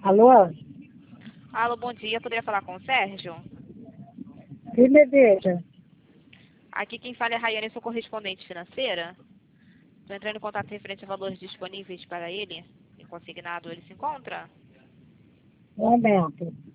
Alô? Alô, bom dia. Poderia falar com o Sérgio? Quem me veja? Aqui quem fala é a Rayane, sou correspondente financeira. Estou entrando em contato referente a valores disponíveis para ele. E consignado, ele se encontra? Um momento.